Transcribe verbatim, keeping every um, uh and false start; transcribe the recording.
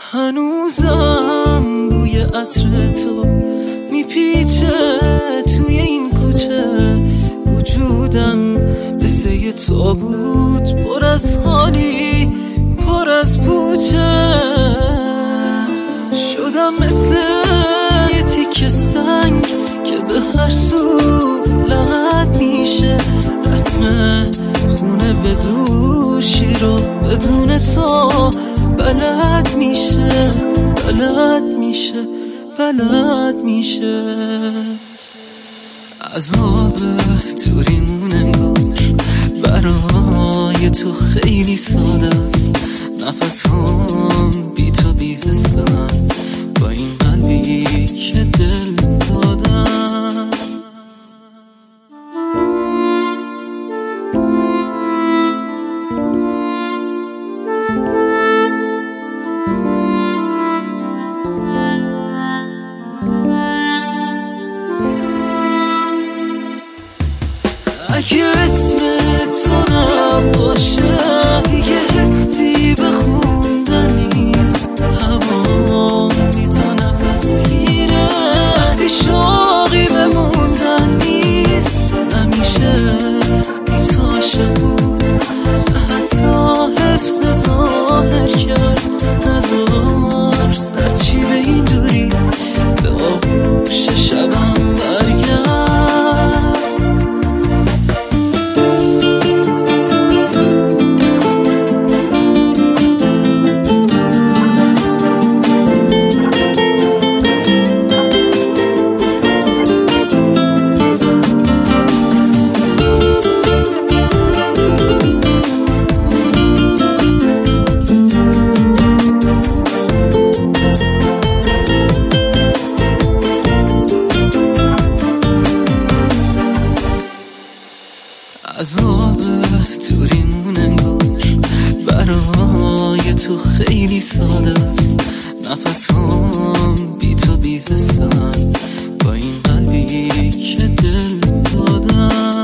هنوزم بوی عطر تو میپیچه توی این کوچه، وجودم مثل یه تابوت پر از خالی، پر از پوچه. شدم مثل یه تیکه سنگ که به هر سو لغت میشه، رسم خونه به دوشی رو بدون تو بلد میشه، بلد میشه، بلد میشه. عذاب توریمون انگار برای تو خیلی ساده است. نفس هم بی تو بی حسن با این قلبی که دل دادم. اگه اسم تو نباشه دیگه حسی به خوندن نیست، هوا بی تو نفس گیره. وقتی شوقی به موندن نیست، نمیشه بی تو عاشق بود، حتی حفظ ظاهر کرد. نذار سرچی به این دوری به آغوش شبم برگرد. عذاب توریمون انگار برای تو خیلی ساده است. نفس هم بی تو بی حسن با این قلبی که دل دادم.